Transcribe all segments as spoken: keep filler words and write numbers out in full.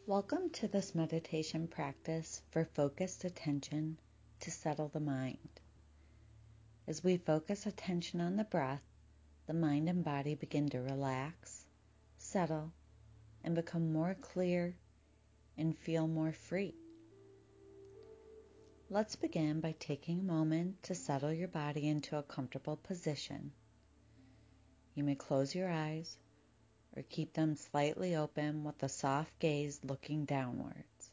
Welcome to this meditation practice for focused attention to settle the mind. As we focus attention on the breath, the mind and body begin to relax, settle, and become more clear and feel more free. Let's begin by taking a moment to settle your body into a comfortable position. You may close your eyes or keep them slightly open with a soft gaze looking downwards.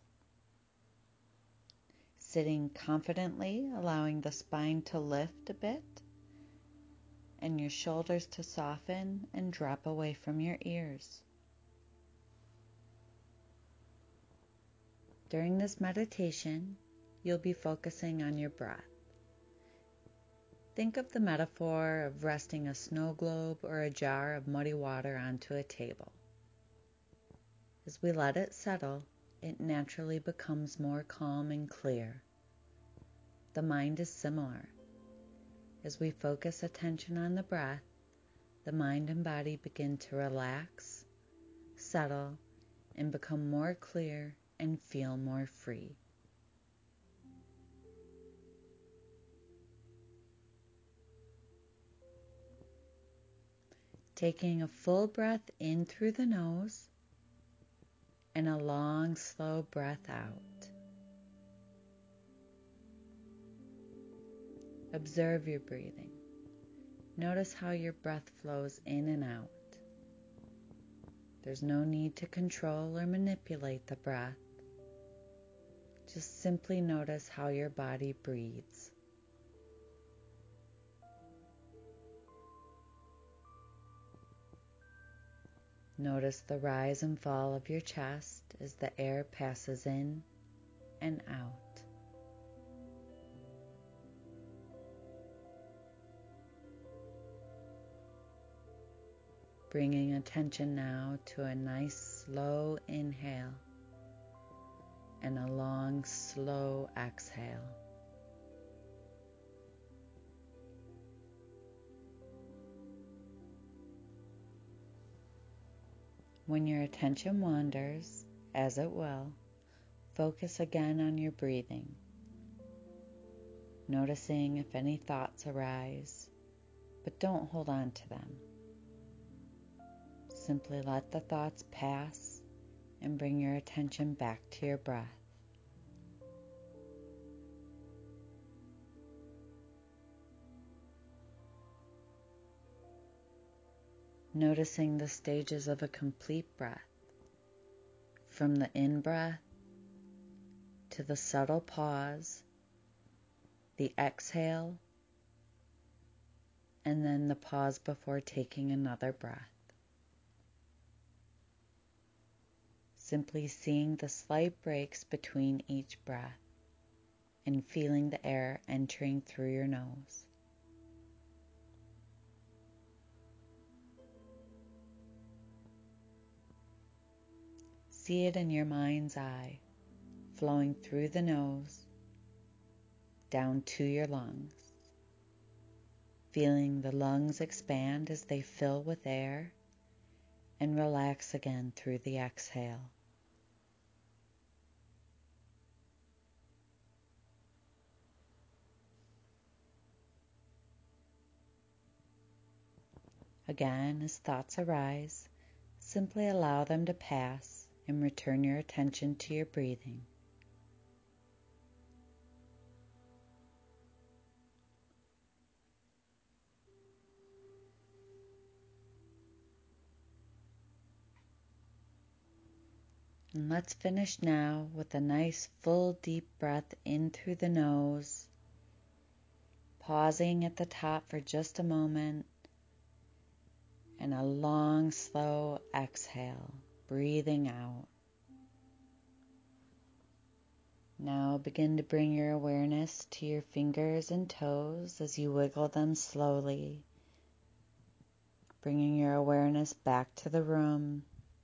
Sitting confidently, allowing the spine to lift a bit and your shoulders to soften and drop away from your ears. During this meditation, you'll be focusing on your breath. Think of the metaphor of resting a snow globe or a jar of muddy water onto a table. As we let it settle, it naturally becomes more calm and clear. The mind is similar. As we focus attention on the breath, the mind and body begin to relax, settle, and become more clear and feel more free. Taking a full breath in through the nose and a long, slow breath out. Observe your breathing. Notice how your breath flows in and out. There's no need to control or manipulate the breath. Just simply notice how your body breathes. Notice the rise and fall of your chest as the air passes in and out. Bringing attention now to a nice slow inhale and a long slow exhale. When your attention wanders, as it will, focus again on your breathing, noticing if any thoughts arise, but don't hold on to them. Simply let the thoughts pass and bring your attention back to your breath. Noticing the stages of a complete breath, from the in-breath to the subtle pause, the exhale, and then the pause before taking another breath. Simply seeing the slight breaks between each breath and feeling the air entering through your nose. See it in your mind's eye, flowing through the nose, down to your lungs. Feeling the lungs expand as they fill with air and relax again through the exhale. Again, as thoughts arise, simply allow them to pass and return your attention to your breathing. And let's finish now with a nice full deep breath in through the nose, pausing at the top for just a moment, and a long slow exhale, breathing out. Now begin to bring your awareness to your fingers and toes as you wiggle them slowly, bringing your awareness back to the room,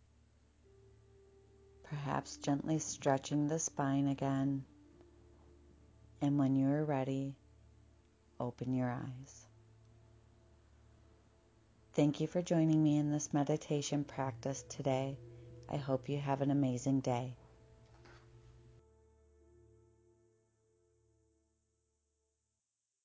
perhaps gently stretching the spine again, and when you are ready, open your eyes. Thank you for joining me in this meditation practice today. I hope you have an amazing day.